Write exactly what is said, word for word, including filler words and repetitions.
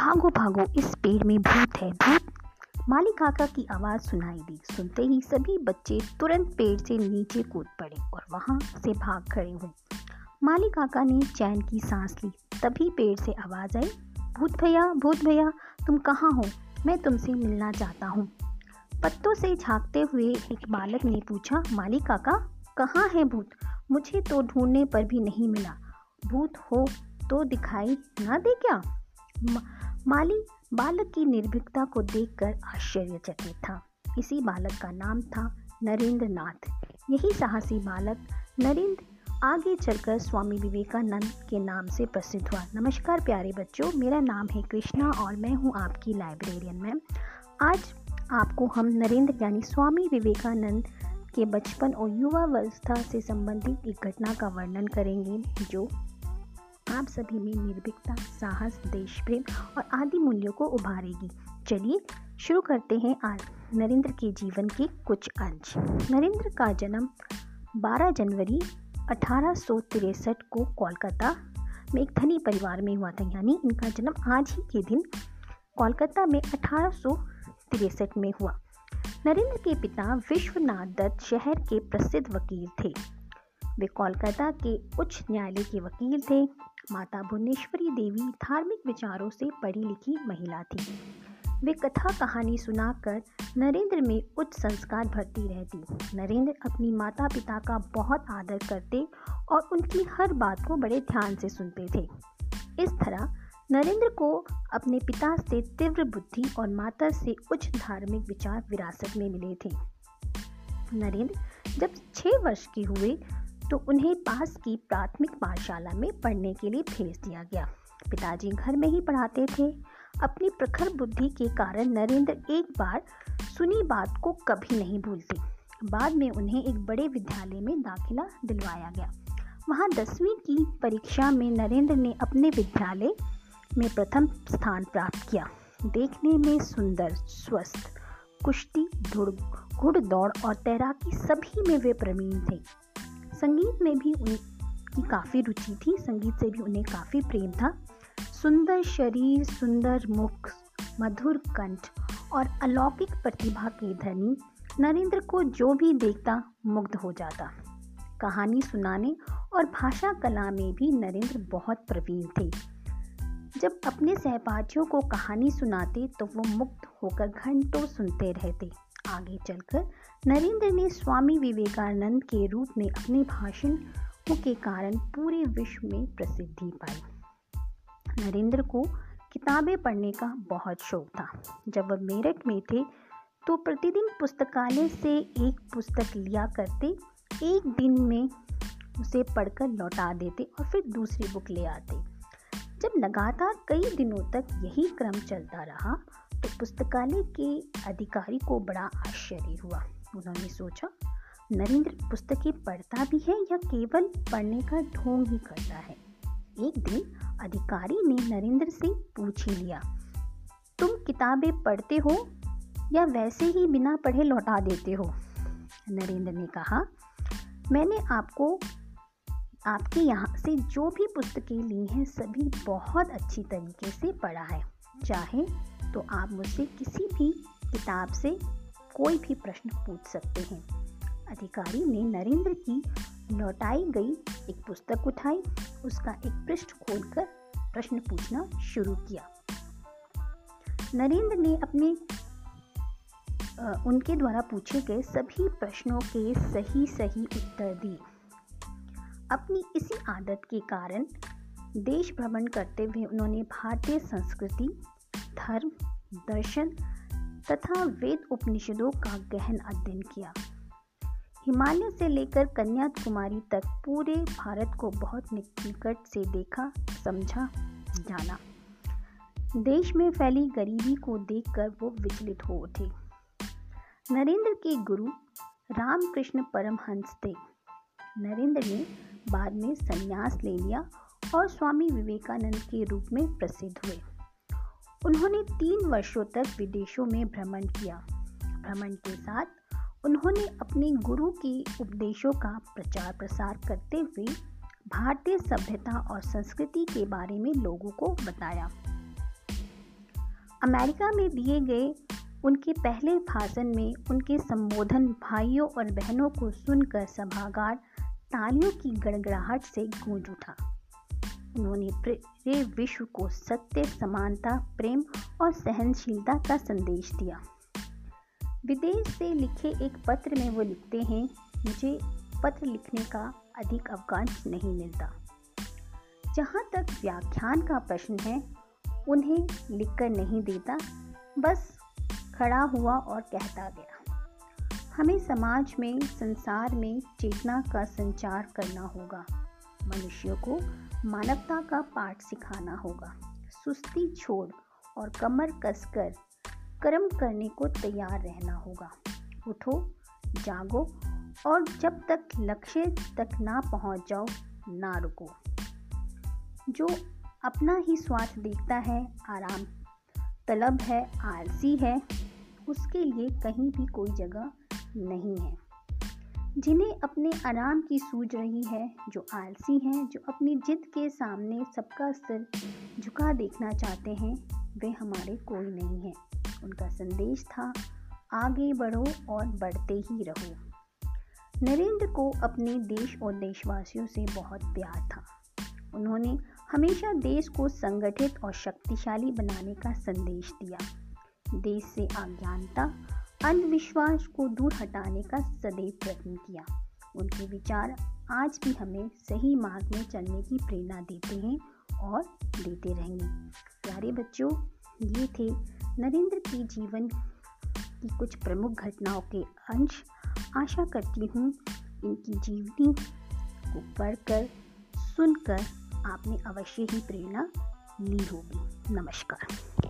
भागो भागो, इस पेड़ में भूत है, भूत। माली काका की आवाज़ सुनाई दी। सुनते ही सभी बच्चे तुरंत पेड़ से नीचे कूद पड़े और वहां से भाग खड़े हुए। माली काका ने चैन की सांस ली। तभी पेड़ से आवाज़ आई, भूत भैया, भूत भैया, तुम कहाँ हो? मैं तुमसे मिलना चाहता हूँ। पत्तों से झांकते हुए एक बालक ने पूछा, माली काका, कहाँ है भूत? मुझे तो ढूंढने पर भी नहीं मिला। भूत हो तो दिखाई ना दे क्या? मा, माली बालक की निर्भीकता को देखकर आश्चर्यचकित था। इसी बालक का नाम था नरेंद्र नाथ। यही साहसी बालक नरेंद्र आगे चलकर स्वामी विवेकानंद के नाम से प्रसिद्ध हुआ। नमस्कार प्यारे बच्चों, मेरा नाम है कृष्णा और मैं हूँ आपकी लाइब्रेरियन मैम। आज आपको हम नरेंद्र यानी स्वामी विवेकानंद के बचपन और युवावस्था से संबंधित एक घटना का वर्णन करेंगे जो आप सभी में निर्भीकता, साहस, देश प्रेम और आदि मूल्यों को उभारेगी। चलिए शुरू करते हैं आज नरेंद्र के जीवन के कुछ अंश। नरेंद्र का जन्म बारह जनवरी अठारह सौ तिरसठ को कोलकाता में एक धनी परिवार में हुआ था। यानी इनका जन्म आज ही के दिन कोलकाता में अठारह सौ तिरसठ में हुआ। नरेंद्र के पिता विश्वनाथ दत्त शहर के प्रसिद्ध वकील थे। वे कोलकाता के उच्च न्यायालय के वकील थे। माता भुवनेश्वरी देवी धार्मिक विचारों से पढ़ी लिखी महिला थी। वे कथा कहानी सुनाकर नरेंद्र में उच्च संस्कार भरती रहती। नरेंद्र अपनी माता पिता का बहुत आदर करते और उनकी हर बात को बड़े ध्यान से सुनते थे। इस तरह नरेंद्र को अपने पिता से तीव्र बुद्धि और माता से उच्च धार्मिक विचार विरासत में मिले थे। नरेंद्र जब छह वर्ष के हुए तो उन्हें पास की प्राथमिक पाठशाला में पढ़ने के लिए भेज दिया गया। पिताजी घर में ही पढ़ाते थे। अपनी प्रखर बुद्धि के कारण नरेंद्र एक बार सुनी बात को कभी नहीं भूलते। बाद में उन्हें एक बड़े विद्यालय में दाखिला दिलवाया गया। वहां दसवीं की परीक्षा में नरेंद्र ने अपने विद्यालय में प्रथम स्थान प्राप्त किया। देखने में सुंदर, स्वस्थ, कुश्ती, घुड़दौड़ और तैराकी सभी में वे प्रवीण थे। संगीत में भी उनकी काफ़ी रुचि थी। संगीत से भी उन्हें काफ़ी प्रेम था। सुंदर शरीर, सुंदर मुख, मधुर कंठ और अलौकिक प्रतिभा के धनी नरेंद्र को जो भी देखता मुग्ध हो जाता। कहानी सुनाने और भाषा कला में भी नरेंद्र बहुत प्रवीण थे। जब अपने सहपाठियों को कहानी सुनाते तो वो मुग्ध होकर घंटों सुनते रहते। आगे चलकर नरेंद्र ने स्वामी विवेकानंद के रूप में अपने भाषणों के कारण पूरे विश्व में प्रसिद्धि पाई। नरेंद्र को किताबें पढ़ने का बहुत शौक था। जब वह मेरठ में थे तो प्रतिदिन पुस्तकालय से एक पुस्तक लिया करते। एक दिन में उसे पढ़कर लौटा देते और फिर दूसरी बुक ले आते। जब लगातार कई दिनों तक यही क्रम चलता रहा तो पुस्तकालय के अधिकारी को बड़ा आश्चर्य हुआ। उन्होंने सोचा, नरेंद्र पुस्तकें पढ़ता भी है या केवल पढ़ने का ढोंग ही करता है। एक दिन अधिकारी ने नरेंद्र से पूछ ही लिया, तुम किताबें पढ़ते हो या वैसे ही बिना पढ़े लौटा देते हो? नरेंद्र ने कहा, मैंने आपको आपके यहाँ से जो भी पुस्तकें ली हैं सभी बहुत अच्छी तरीके से पढ़ा है। चाहे तो आप मुझसे किसी भी किताब से कोई भी प्रश्न पूछ सकते हैं। अधिकारी ने नरेंद्र की लौटाई गई एक पुस्तक उठाई, उसका एक पृष्ठ खोलकर प्रश्न पूछना शुरू किया। नरेंद्र ने अपने आ, उनके द्वारा पूछे गए सभी प्रश्नों के सही सही उत्तर दिए। अपनी इसी आदत के कारण देश भ्रमण करते हुए उन्होंने भारतीय संस्कृति, धर्म, दर्शन तथा वेद उपनिषदों का गहन अध्ययन किया। हिमालय से लेकर कन्याकुमारी तक पूरे भारत को बहुत निकट से देखा, समझा, जाना। देश में फैली गरीबी को देखकर वो विचलित हो उठे। नरेंद्र के गुरु रामकृष्ण परमहंस थे। नरेंद्र ने बाद में संन्यास ले लिया और स्वामी विवेकानंद के रूप में प्रसिद्ध हुए। उन्होंने तीन वर्षों तक विदेशों में भ्रमण किया। भ्रमण के साथ उन्होंने अपने गुरु के उपदेशों का प्रचार प्रसार करते हुए भारतीय सभ्यता और संस्कृति के बारे में लोगों को बताया। अमेरिका में दिए गए उनके पहले भाषण में उनके संबोधन भाइयों और बहनों को सुनकर सभागार तालियों की गड़गड़ाहट से गूंज उठा। उन्होंने पूरे विश्व को सत्य, समानता, प्रेम और सहनशीलता का संदेश दिया। विदेश से लिखे एक पत्र में वो लिखते हैं, मुझे पत्र लिखने का अधिक अवकाश नहीं मिलता। जहाँ तक व्याख्यान का प्रश्न है, उन्हें लिखकर नहीं देता, बस खड़ा हुआ और कहता गया। हमें समाज में, संसार में चेतना का संचार करना होगा। मनुष्यों को मानवता का पाठ सिखाना होगा। सुस्ती छोड़ और कमर कसकर कर्म करने को तैयार रहना होगा। उठो, जागो और जब तक लक्ष्य तक ना पहुंच जाओ, ना रुको। जो अपना ही स्वार्थ देखता है, आराम तलब है, आलसी है, उसके लिए कहीं भी कोई जगह नहीं है। जिन्हें अपने आराम की सूझ रही है, जो आलसी हैं, जो अपनी जिद के सामने सबका सिर झुका देखना चाहते हैं, वे हमारे कोई नहीं हैं। उनका संदेश था, आगे बढ़ो और बढ़ते ही रहो। नरेंद्र को अपने देश और देशवासियों से बहुत प्यार था। उन्होंने हमेशा देश को संगठित और शक्तिशाली बनाने का संदेश दिया। देश से अज्ञानता, अंधविश्वास को दूर हटाने का सदैव प्रयत्न किया। उनके विचार आज भी हमें सही मार्ग में चलने की प्रेरणा देते हैं और देते रहेंगे। प्यारे बच्चों, ये थे नरेंद्र के जीवन की कुछ प्रमुख घटनाओं के अंश। आशा करती हूँ इनकी जीवनी को पढ़कर, सुनकर आपने अवश्य ही प्रेरणा ली होगी। नमस्कार।